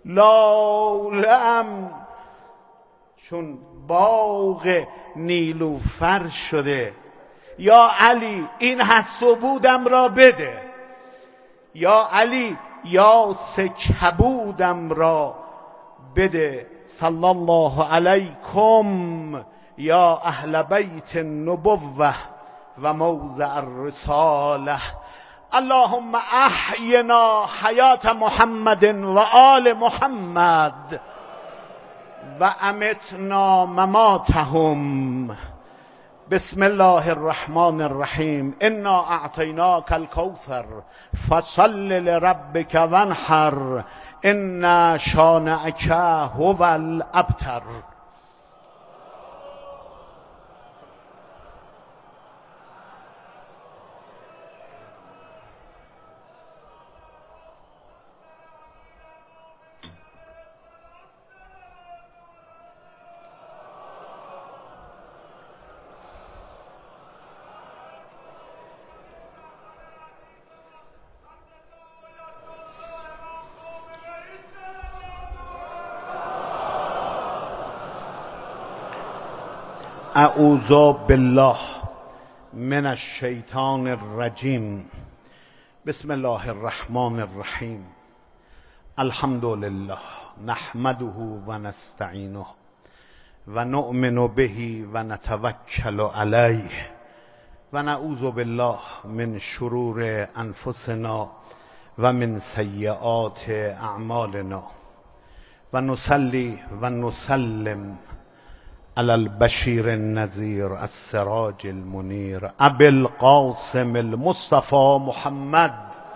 لاله‌ام چون باغ نیلوفر شده. یا علی این هست و بودم را بده، یا علی یاس کبودم را بده. صلی الله علیکم یا اهل بیت النبوة و موضع الرساله. اللهم احینا حیات محمد و آل محمد و امتنا مماتهم. بسم الله الرحمن الرحیم. انا اعطیناک الکوثر فصل لربک وانحر ان شانئک هو الابتر. اعوذ بالله من الشیطان الرجیم. بسم الله الرحمن الرحیم. الحمد لله نحمده و نستعینه و نؤمن به و نتوکل علیه و نعوذ بالله من شرور انفسنا و من سیئات اعمالنا و نصلی و نسلم علی البشیر النذیر السراج المنیر ابی القاسم المصطفى محمد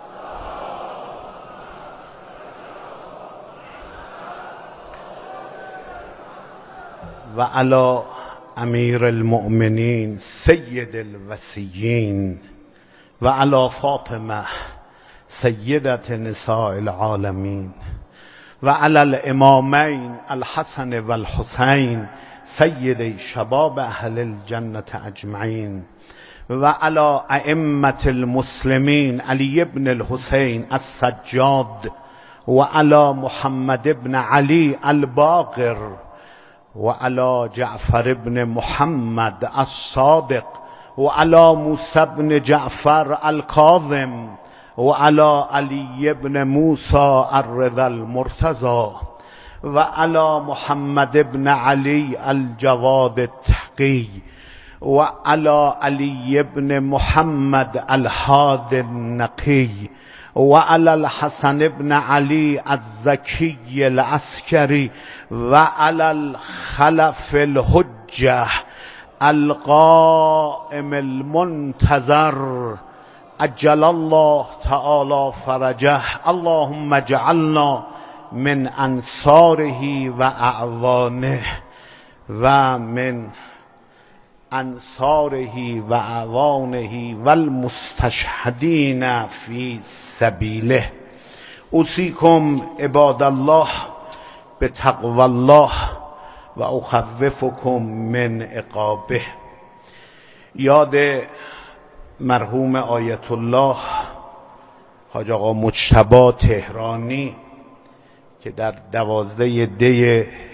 و علی امیر المؤمنین سید الوصیین و علی فاطمه سیدة نساء العالمین و علی الامامین الحسن و الحسین سید شباب اهل الجنة اجمعین و علی ائمة المسلمین علی بن الحسین السجاد و علی محمد بن علی الباقر و علی جعفر بن محمد الصادق و علی موسی بن جعفر الکاظم و علی علی بن موسی الرضا المرتضی و علی محمد بن علی الجواد التقی و علی علی بن محمد الهادی النقی و علی الحسن بن علی الزکی العسکری و علی الخلف الحجة القائم المنتظر عجل الله تعالی فرجه. اللهم اجعلنا من انصاره و اعوانه و من انصاره و اعوانه و المستشهدین فی سبیله. اوصیکم عباد الله بتقوی الله و اخوفکم من عقابه. یاد مرحوم آیت الله حاج آقا مجتبی تهرانی که در 12 دی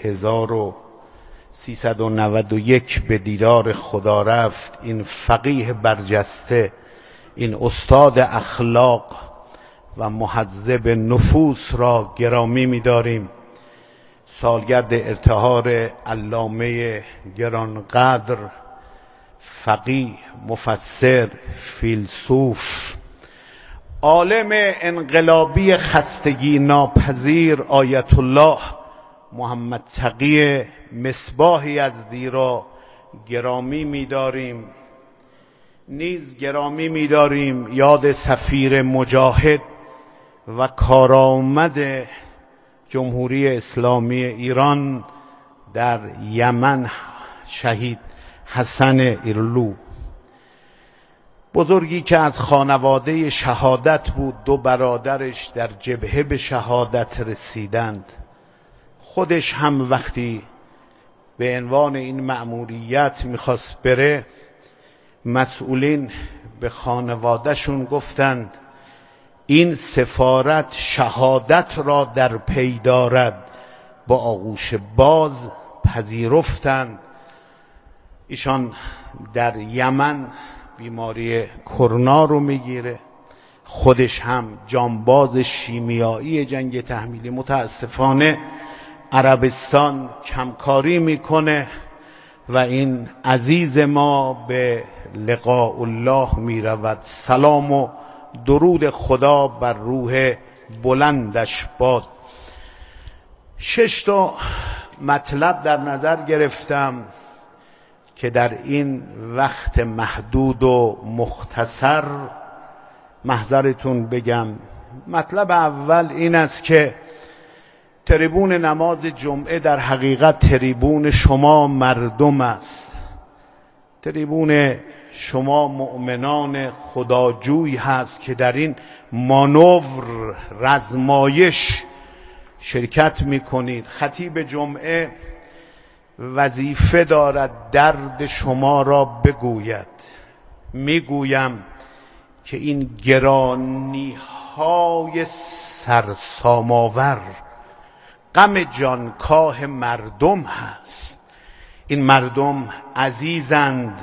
1391 به دیدار خدا رفت، این فقیه برجسته، این استاد اخلاق و مهذب نفوس را گرامی می‌داریم. سالگرد ارتحال علامه گرانقدر، فقیه، مفسر، فیلسوف، عالم انقلابی خستگی ناپذیر آیت الله محمد تقی مصباح یزدی را گرامی می‌داریم. نیز گرامی می‌داریم یاد سفیر مجاهد و کارآمد جمهوری اسلامی ایران در یمن شهید حسن ایرلو، بزرگی که از خانواده شهادت بود. 2 برادرش در جبهه به شهادت رسیدند. خودش هم وقتی به عنوان این مأموریت میخواست بره، مسئولین به خانوادهشون گفتند این سفارت شهادت را در پی دارد، با آغوش باز پذیرفتند. ایشان در یمن بیماری کرونا رو میگیره، خودش هم جانباز شیمیایی جنگ تحمیلی. متاسفانه عربستان کمکاری میکنه و این عزیز ما به لقاء الله میرود. سلام و درود خدا بر روح بلندش باد. 6 تا مطلب در نظر گرفتم که در این وقت محدود و مختصر محضرتون بگم. مطلب اول این است که تریبون نماز جمعه در حقیقت تریبون شما مردم است. تریبون شما مؤمنان خداجوی هست که در این مانور رزمایش شرکت میکنید. خطیب جمعه وظیفه دارد درد شما را بگوید. میگویم که این گرانی های سرسام‌آور غم جانکاه مردم هست. این مردم عزیزند،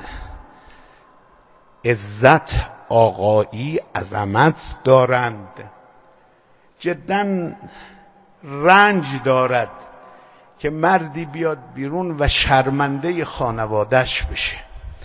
عزت آقایی عظمت دارند. جداً رنج دارد که مردی بیاد بیرون و شرمنده خانواده‌اش بشه.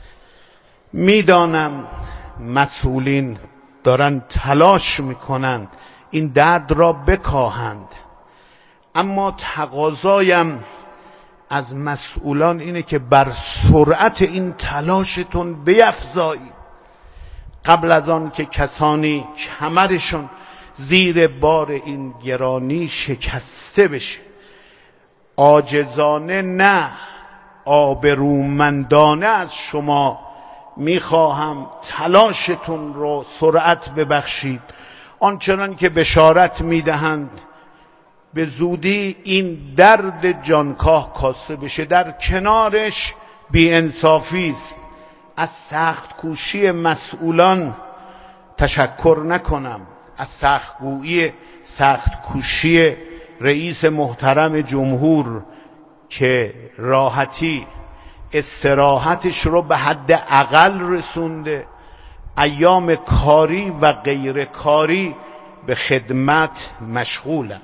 میدانم مسئولین دارن تلاش میکنن این درد را بکاهند، اما تقاضایم از مسئولان اینه که بر سرعت این تلاشتون بیفزایید، قبل از آن که کسانی کمرشون زیر بار این گرانی شکسته بشه. عاجزانه نه، آبرومندانه از شما میخواهم تلاشتون رو سرعت ببخشید. آنچنان که بشارت میدهند به زودی این درد جانکاه کاسته بشه. در کنارش بی‌انصافی است. از سخت کوشی مسئولان تشکر نکنم، از سخت کوشی رئیس محترم جمهور که راحتی استراحتش رو به حد اقل رسونده، ایام کاری و غیر کاری به خدمت مشغولم.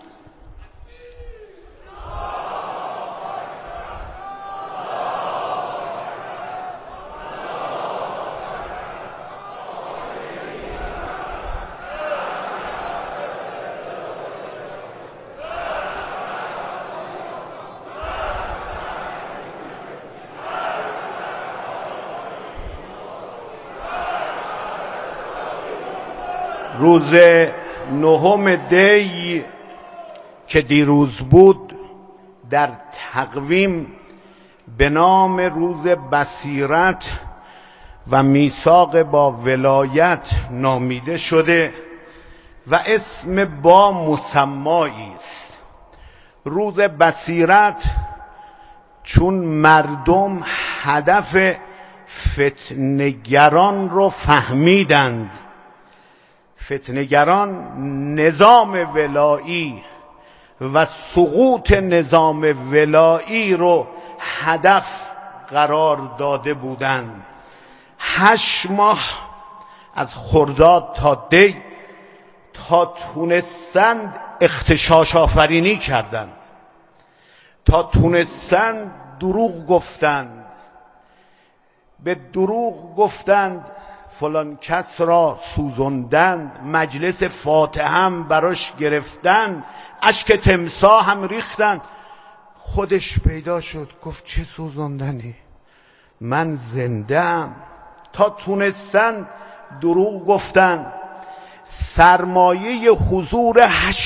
روز 9 دی که دیروز بود در تقویم به نام روز بصیرت و میثاق با ولایت نامیده شده و اسم با مسمایی است. روز بصیرت چون مردم هدف فتنه‌گران رو فهمیدند. فتنه‌گران نظام ولایی و سقوط نظام ولایی رو هدف قرار داده بودند. 8 ماه از خرداد تا دی تا تونستند اغتشاش آفرینی کردند، تا تونستند دروغ گفتند. به دروغ گفتند فلان کس را سوزندند، مجلس فاتحه هم براش گرفتند، اشک تمساح هم ریختند. خودش پیدا شد گفت چه سوزندنی، من زنده‌ام. تا تونستند دروغ گفتند. سرمایه حضور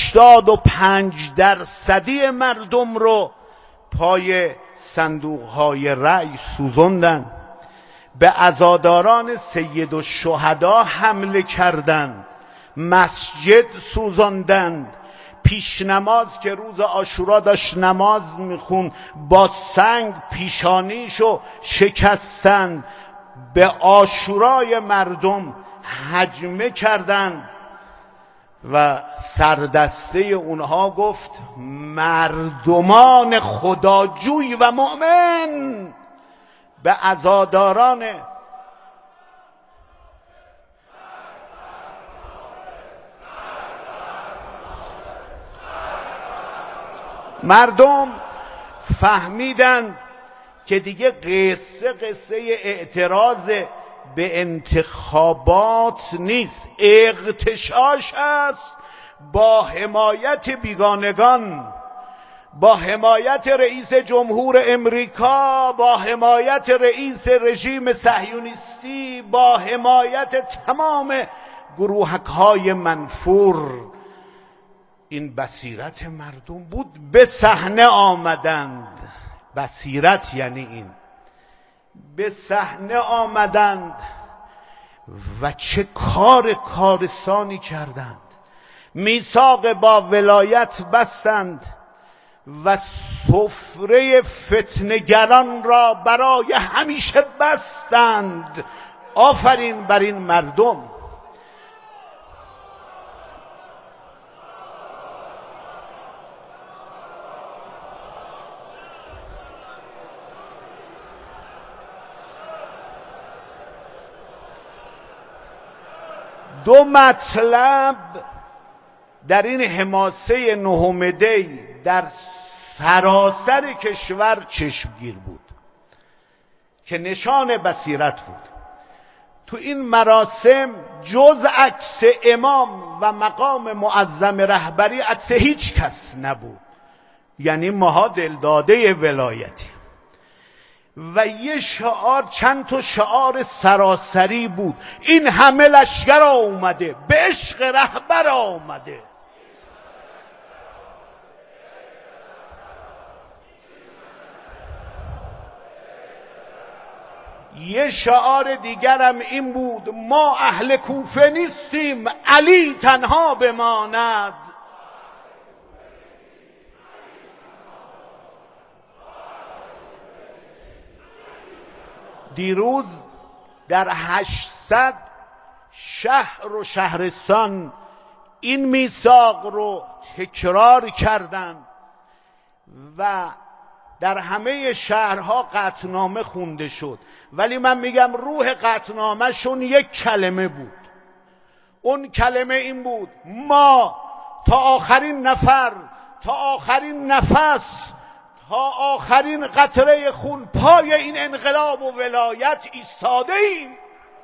85% مردم رو پای صندوق‌های رأی سوزندند. به عزاداران سید الشهدا حمله کردند، مسجد سوزاندند. پیش نماز که روز عاشورا داشت نماز میخون با سنگ پیشانیشو شکستند. به عاشورای مردم هجمه کردند و سردسته اونها گفت مردمان خداجوی و مؤمن به عزاداران مردم فهمیدند که دیگه قصه اعتراض به انتخابات نیست، اغتشاش است با حمایت بیگانگان، با حمایت رئیس جمهور امریکا، با حمایت رئیس رژیم صهیونیستی، با حمایت تمام گروهک‌های منفور. این بصیرت مردم بود، به صحنه آمدند. بصیرت یعنی این، به صحنه آمدند و چه کارستانی کردند. میثاق با ولایت بستند و سفره فتنه‌گران را برای همیشه بستند. آفرین بر این مردم. دو مطلب در این حماسه 9 دی در سراسر کشور چشمگیر بود که نشان بصیرت بود. تو این مراسم جز عکس امام و مقام معظم رهبری عکس هیچ کس نبود، یعنی ماها دلداده ولایتی. و یه شعار، چند تا شعار سراسری بود. این همه لشکر آمده، به عشق رهبر آمده. یه شعار دیگرم این بود: ما اهل کوفه نیستیم، علی تنها بماند. دیروز در 800 شهر و شهرستان این میثاق رو تکرار کردند و در همه شهرها قطعنامه خونده شد. ولی من میگم روح قطعنامه شون یک کلمه بود. اون کلمه این بود: ما تا آخرین نفر، تا آخرین نفس، تا آخرین قطره خون پای این انقلاب و ولایت ایستاده ایم.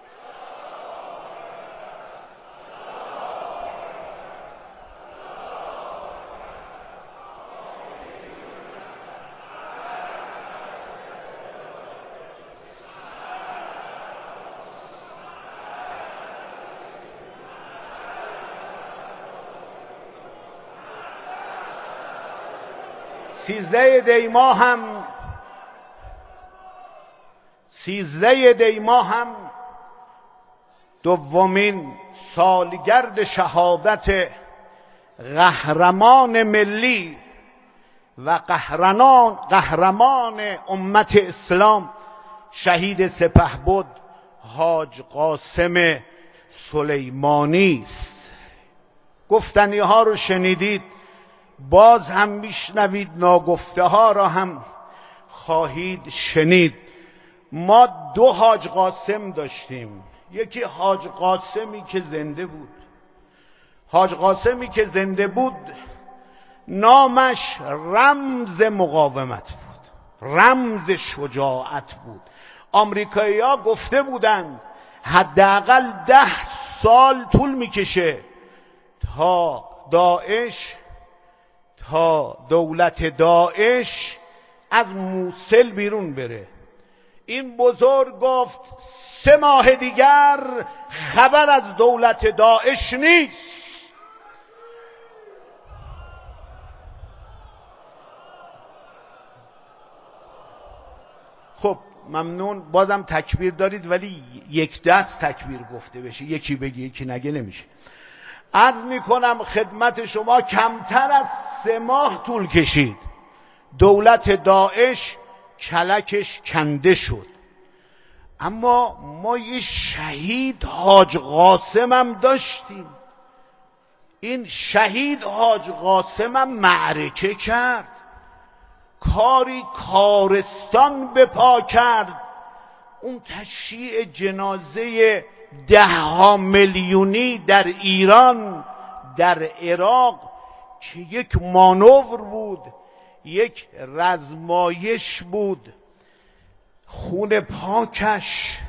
سیزده دی ماه هم دومین سالگرد شهادت قهرمان ملی و قهرمان امت اسلام، شهید سپهبد حاج قاسم سلیمانی است. گفتنی ها رو شنیدید، باز هم میشنوید، ناگفته ها را هم خواهید شنید. ما 2 حاج قاسم داشتیم. یکی حاج قاسمی که زنده بود. حاج قاسمی که زنده بود نامش رمز مقاومت بود، رمز شجاعت بود. آمریکایی‌ها گفته بودند حداقل 10 سال طول میکشه تا دولت داعش از موصل بیرون بره. این بزرگ گفت 3 ماه دیگر خبر از دولت داعش نیست. خب ممنون، بازم تکبیر دارید، ولی یک دست تکبیر گفته بشه، یکی بگی یکی نگه نمیشه. عرض میکنم خدمت شما کمتر از 3 ماه طول کشید دولت داعش کلکش کنده شد. اما ما یه شهید حاج قاسم هم داشتیم. این شهید حاج قاسمم معرکه کرد، کاری کارستان به پا کرد. اون تشییع جنازه 10 میلیونی در ایران، در عراق، که یک مانور بود، یک رزمایش بود، خون پاکش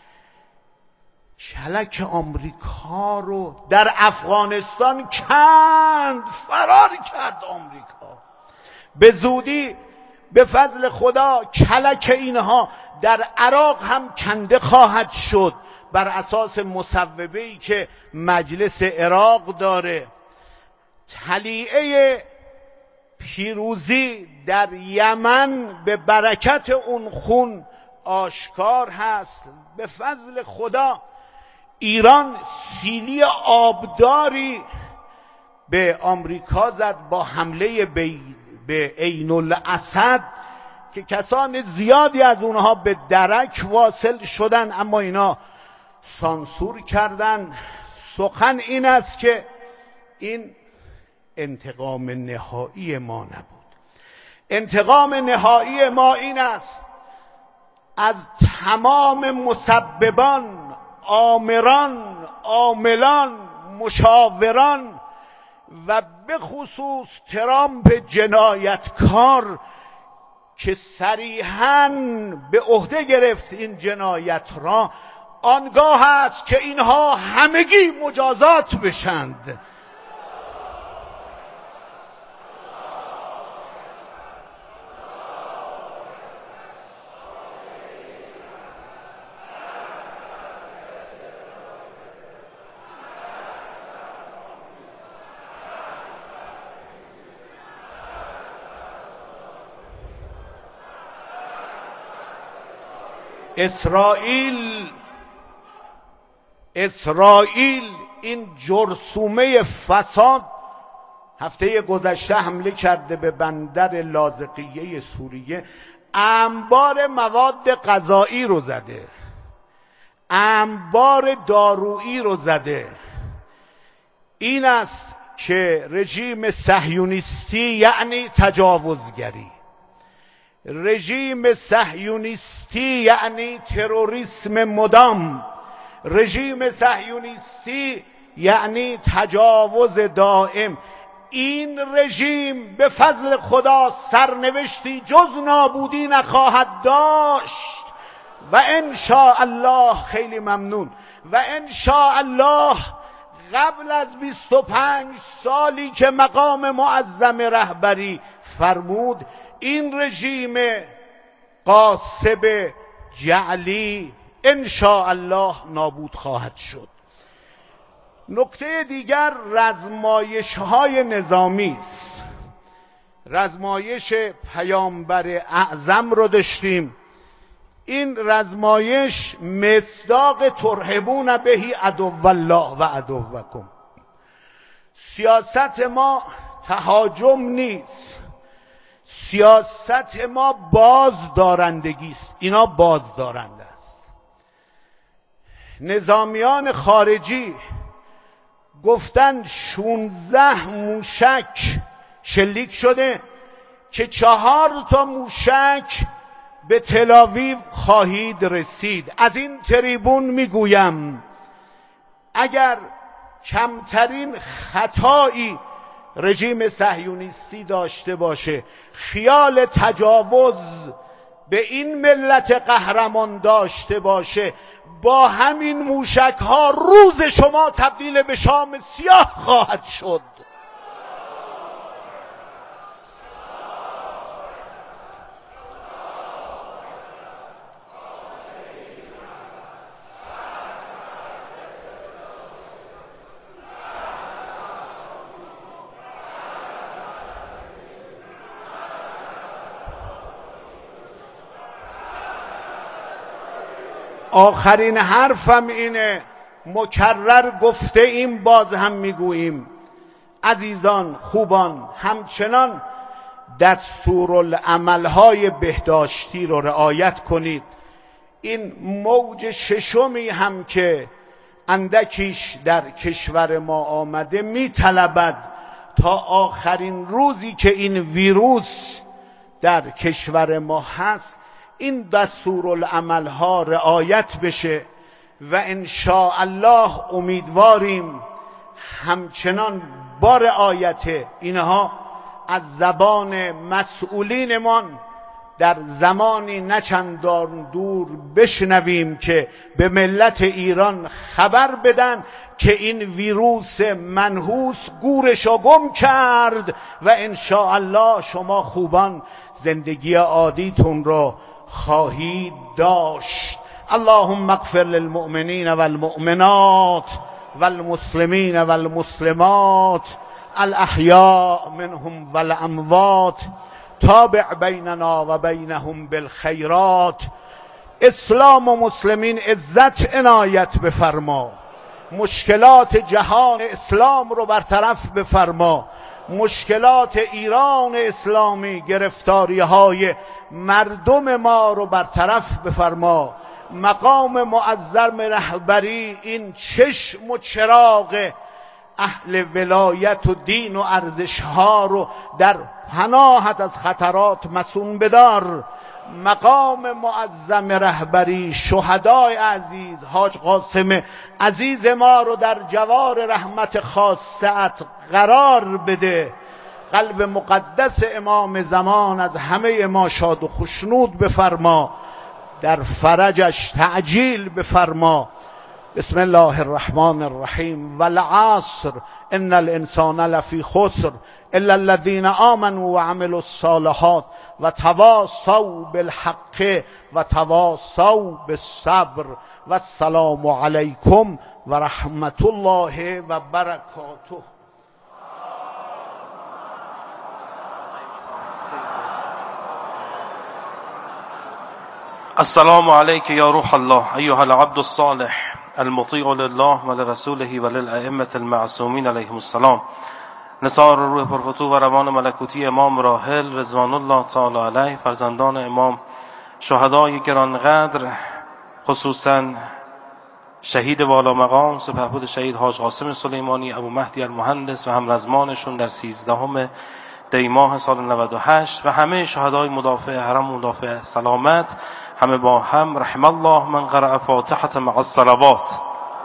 کلک آمریکا رو در افغانستان کند، فرار کرد آمریکا. به زودی به فضل خدا کلک اینها در عراق هم کنده خواهد شد، بر اساس مصوبه‌ای که مجلس عراق داره. طلیعه پیروزی در یمن به برکت اون خون آشکار هست. به فضل خدا ایران سیلی آبداری به آمریکا زد با حمله به عین الاسد که کسان زیادی از اونها به درک واصل شدن، اما اینا سانسور کردن. سخن این است که این انتقام نهایی ما نبود. انتقام نهایی ما این است از تمام مسببان، آمران، عاملان، مشاوران و به خصوص ترامپ جنایتکار که صریحاً به عهده گرفت این جنایت را، آنگاه است که اینها همگی مجازات بشند. اسرائیل این جرثومه فساد هفته گذشته حمله کرده به بندر لاذقیه سوریه، انبار مواد غذایی رو زده، انبار دارویی رو زده. این است که رژیم صهیونیستی یعنی تجاوزگری، رژیم صهیونیستی یعنی تروریسم مدام، رژیم صهیونیستی یعنی تجاوز دائم. این رژیم به فضل خدا سرنوشتی جز نابودی نخواهد داشت و ان شاء الله، خیلی ممنون، و ان شاء الله قبل از 25 سالی که مقام معظم رهبری فرمود، این رژیم غاصب جعلی ان شاء الله نابود خواهد شد. نکته دیگر رزمایش های نظامی است. رزمایش پیامبر اعظم رو داشتیم. این رزمایش مصداق ترهبون بهی عدو الله و عدوکم. سیاست ما تهاجم نیست، سیاست ما بازدارندگی است. اینا بازدارنده است. نظامیان خارجی گفتن 16 موشک شلیک شده که 4 موشک به تل‌آویو خواهید رسید. از این تریبون میگویم اگر کمترین خطایی رژیم صهیونیستی داشته باشه، خیال تجاوز به این ملت قهرمان داشته باشه، با همین موشک ها روز شما تبدیل به شام سیاه خواهد شد. آخرین حرفم اینه، مکرر گفته ایم، باز هم میگوییم، عزیزان خوبان، همچنان دستورالعملهای بهداشتی رو رعایت کنید. این موج ششمی هم که اندکیش در کشور ما آمده، میطلبد تا آخرین روزی که این ویروس در کشور ما هست این دستورالعمل ها رعایت بشه و ان شاء الله امیدواریم همچنان با رعایت اینها از زبان مسئولینمان در زمانی نه چندان دور بشنویم که به ملت ایران خبر بدن که این ویروس منحوس گورشو گم کرد و ان شاء الله شما خوبان زندگی عادیتون رو خواهید داشت. اللهم اغفر للمؤمنین والمؤمنات والمسلمین والمسلمات الاحیاء منهم والاموات تابع بیننا و بینهم بالخیرات. اسلام و مسلمین عزت عنایت بفرما، مشکلات جهان اسلام رو برطرف بفرما، مشکلات ایران اسلامی گرفتاری های مردم ما رو برطرف بفرما. مقام معظم رهبری این چشم و چراغ اهل ولایت و دین و ارزش ها رو در پناهت از خطرات مصون بدار. مقام معظم رهبری شهدای عزیز حاج قاسم عزیز ما رو در جوار رحمت خاصت قرار بده. قلب مقدس امام زمان از همه ما شاد و خشنود بفرما، در فرجش تعجیل بفرما. بسم الله الرحمن الرحیم والعصر ان الانسان لفی خسر الا الذين آمنوا وعملوا الصالحات وتواصوا بالحق وتواصوا بالصبر والسلام علیکم و رحمت الله و برکاته. السلام عليك يا روح الله أيها العبد الصالح المطيع لله ولرسوله وللأئمة المعصومین علیهم السلام. نثار روح پرفتو و روان ملکوتی امام راحل رضوان الله تعالی علیه، فرزندان امام، شهدای گرانقدر، خصوصا شهید والا مقام سپهبد شهید حاج قاسم سلیمانی ابو مهدی المهندس و همرزمانشون در 13 دی ماه سال 98 و همه شهدای مدافع حرم و مدافع سلامت، همه با هم رحم الله من قرأ فاتحة مع الصلوات.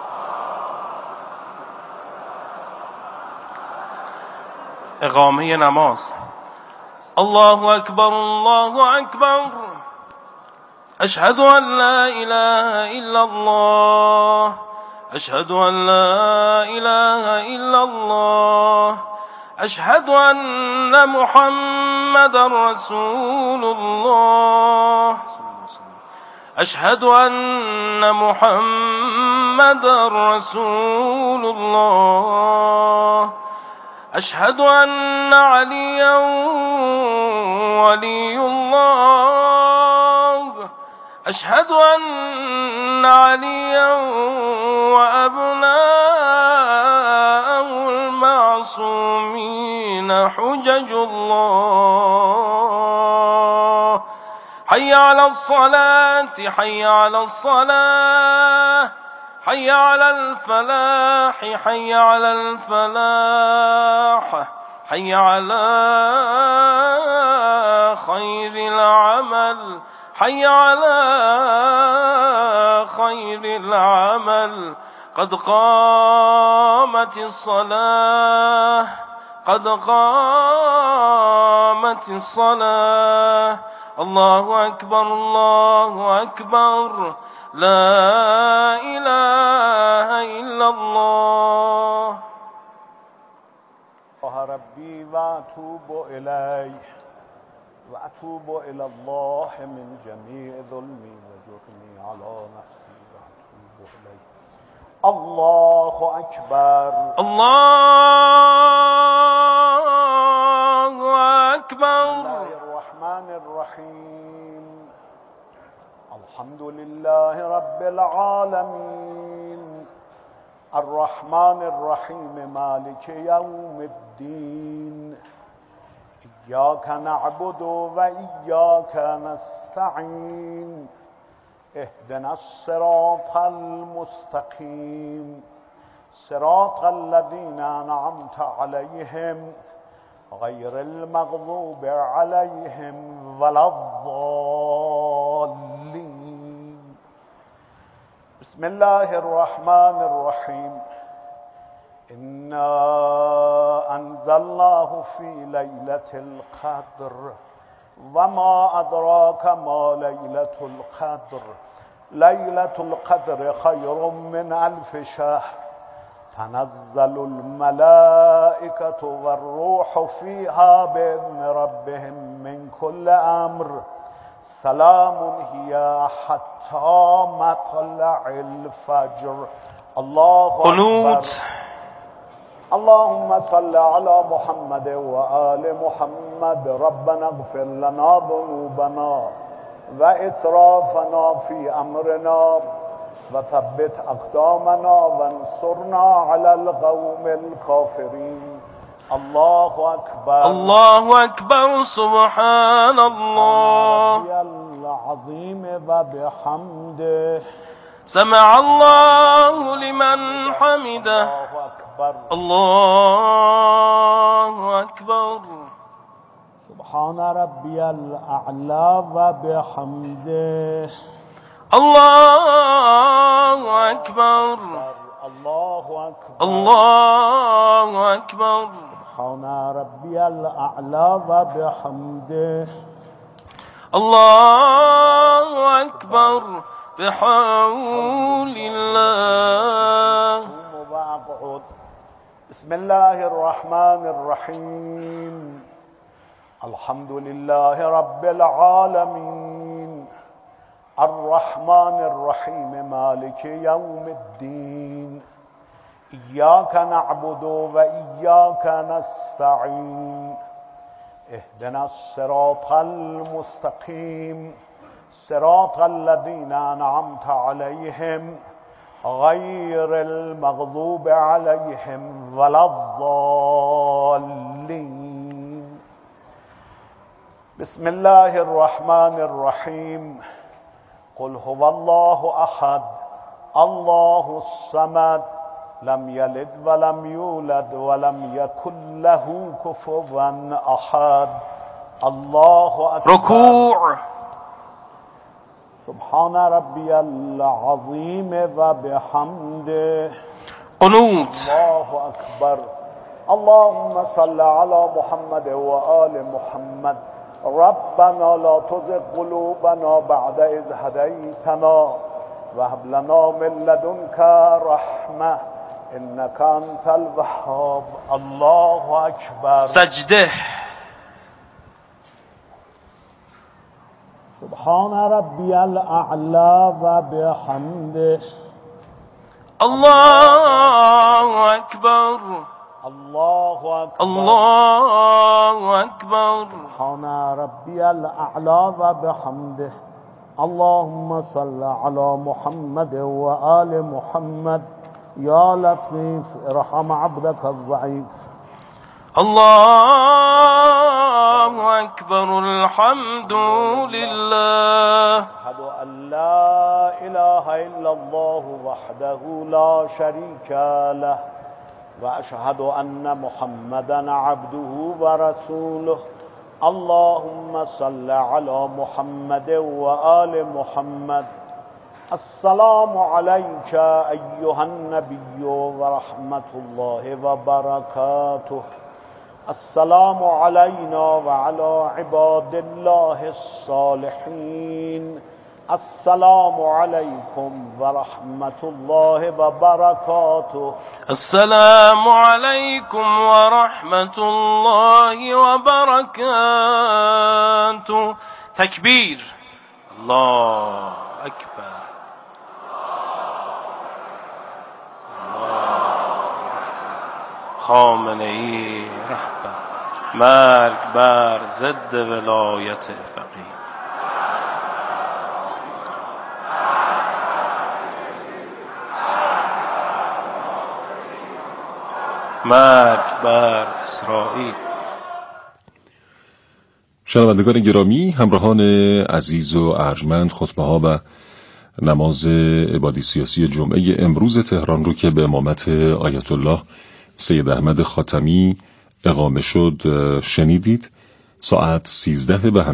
اقامه نماز. الله اکبر الله اکبر اشهد ان لا اله الا الله اشهد ان لا اله الا الله اشهد ان محمد رسول الله اشهد ان محمد رسول الله اشهد ان عليا ولي الله اشهد ان عليا وابناءه المعصومين حجج الله. حي على الصلاة حي على الصلاة حي على الفلاح حي على الفلاح حي على خير العمل حي على خير العمل. قد قامت الصلاة قد قامت الصلاة. الله أكبر الله أكبر لا إله إلا الله. ربي وأتوب إليه وأتوب إلى الله من جميع ظلمي وجرمي على نفسي وأتوب إليه. الله أكبر الله أكبر. بسم الله الرحمن الرحيم. الحمد لله رب العالمين الرحمن الرحيم مالك يوم الدين إياك نعبد وإياك نستعين اهدنا الصراط المستقيم صراط الذين أنعمت عليهم غير المغضوب عليهم ولا الضالين. بسم الله الرحمن الرحيم. إنا أنزلناه في ليلة القدر وما أدراك ما ليلة القدر ليلة القدر خير من 1000 شهر تنزل الملائكة والروح فيها بإذن ربهم من كل أمر سلام هي حتى مطلع الفجر. الله أكبر. اللهم صل على محمد وآل محمد. ربنا اغفر لنا ذنوبنا وإسرافنا في أمرنا وثبت أقدامنا وانصرنا على القوم الكافرين. الله أكبر. الله أكبر. سبحان الله ربي العظيم وبحمده. سمع الله لمن حمده. الله أكبر. الله أكبر. سبحان ربي الأعلى وبحمده. الله أكبر. الله أكبر. الله أكبر. سبحان ربي الأعلى وبحمده. الله أكبر بحول الله. بسم الله الرحمن الرحيم. الحمد لله رب العالمين الرحمن الرحيم مالك يوم الدين. إياك نعبد وإياك نستعين. اهدنا الصراط المستقيم صراط الذين أنعمت عليهم غير المغضوب عليهم ولا الضالين. بسم الله الرحمن الرحيم. قل هو الله أحد الله الصمد لم يلد ولم يولد ولم يكن له كفوا أحد. الله أكبر. ركوع. سبحان ربي العظيم وبحمده. قنوت. الله أكبر. اللهم صل على محمد وآل محمد. ربنا لا تزغ قلوبنا بعد إذ هديتنا وهب لنا من لدنك رحمة إنك أنت الوهاب. الله أكبر. سجده. سبحان ربي الأعلى وبحمده. الله أكبر. الله أكبر. الله أكبر. سبحان ربي الأعلى وبحمده. اللهم صل على محمد وآل محمد. يا لطيف ارحم عبدك الضعيف. الله أكبر. الحمد لله. أشهد أن لا إله إلا الله وحده لا شريك له وأشهد أن محمدا عبده ورسوله. اللهم صل على محمد وآل محمد. السلام عليك أيها النبي ورحمة الله وبركاته. السلام علينا وعلى عباد الله الصالحين. السلام عليكم ورحمة الله وبركاته. السلام عليكم ورحمة الله وبركاته. تكبير. الله أكبر. خامنه‌ای رهبر. مرگ بر ضد ولایت فقیه. مرگ بر اسرائیل. شنوندگان گرامی، همراهان عزیز و ارجمند، خطبه ها و نماز عبادی سیاسی جمعه امروز تهران رو که به امامت آیت الله سید احمد خاتمی اقامه شد شنیدید. ساعت 13 به